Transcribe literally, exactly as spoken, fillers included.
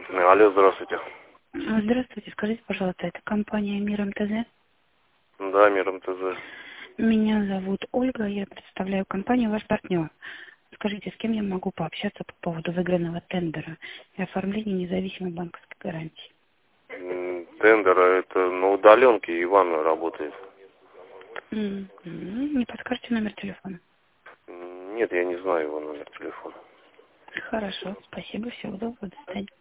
Алло, здравствуйте. Здравствуйте, скажите, пожалуйста, это компания Мир МТЗ? Да, Мир МТЗ. Меня зовут Ольга, я представляю компанию, ваш партнер. Скажите, с кем я могу пообщаться по поводу выигранного тендера и оформления независимой банковской гарантии? М, Тендер, это на удаленке Иван работает. М, м, Не подскажете номер телефона? М, Нет, я не знаю его номер телефона. Хорошо, спасибо, всего доброго, до свидания.